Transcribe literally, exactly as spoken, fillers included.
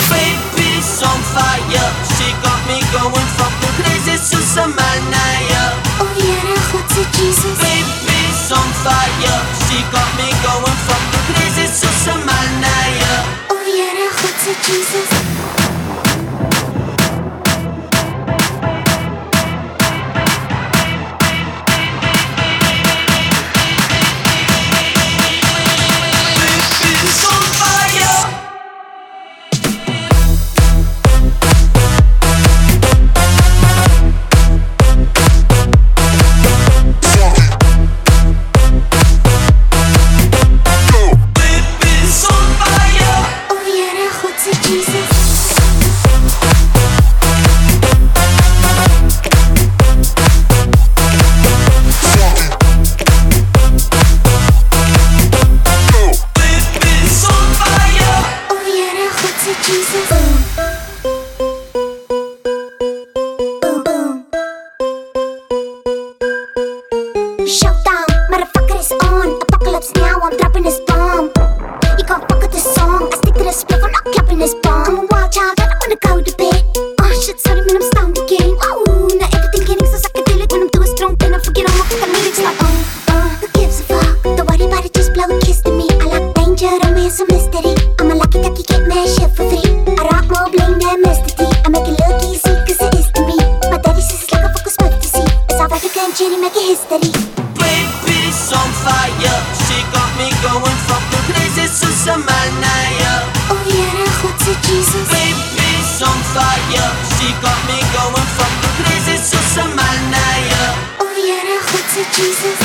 Baby's on fire, she got me going fucking crazy, Susamania. Oh yeah, what's it, Jesus? Baby's on fire, she got me going fucking crazy, Susamania. Oh yeah, what's it, Jesus? Showdown, motherfucker is on. Apocalypse now, I'm dropping this bomb. You can't fuck with this song. I stick to the split, I'm not clapping this bomb. I'm a wild child, I don't wanna go to bed. Oh shit, sorry man, I'm stoned again. Oh, now everything getting so psychedelic. When I'm doing strong, then I forget all my fucking lyrics. Like, oh, uh, who gives a fuck? Don't worry about it, just blow a kiss to me. I like danger, romance, and mystery. I'm a lucky ducky, get mad shit for free. I rock more bling than Mister T. I make it look easy, cause it is to me. My daddy says it's like a fucking Smith to see. It's South African Jenny making history. Baby's on fire, she got me going fucking crazy, Susamania. Oh yeah, what's it, Jesus? Baby's on fire, she got me going fucking crazy, Susamania. Oh yeah, what's it, Jesus?